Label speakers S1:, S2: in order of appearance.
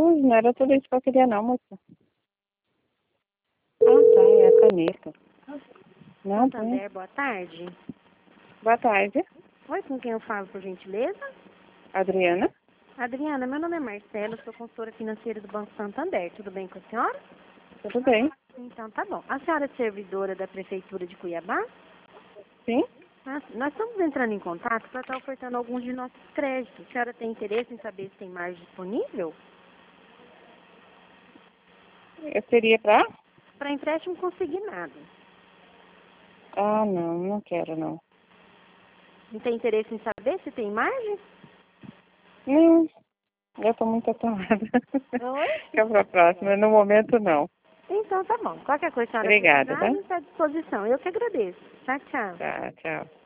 S1: Jesus, não era tudo isso que eu queria não, moça. Ah, tá, é a caneta. Não, tem.
S2: Santander, boa tarde.
S1: Boa tarde,
S2: Oi, com quem eu falo, por gentileza?
S1: Adriana.
S2: Adriana, meu nome é Marcela, sou consultora financeira do Banco Santander. Tudo bem com a senhora?
S1: Tudo bem?
S2: Então, tá bom. A senhora é servidora da Prefeitura de Cuiabá?
S1: Sim?
S2: Nós estamos entrando em contato para estar ofertando alguns de nossos créditos. A senhora tem interesse em saber se tem margem disponível?
S1: Eu seria pra...
S2: Para empréstimo consignado.
S1: Ah, não quero não.
S2: Não tem interesse em saber se tem margem?
S1: Não, eu tô muito atalada.
S2: Oi?
S1: Fica pra próxima, no momento não.
S2: Então, tá bom. Qualquer coisa, a senhora
S1: Obrigada,
S2: precisar, a
S1: tá?
S2: gente está à disposição. Eu que agradeço. Tchau, tchau.
S1: Tá, tchau.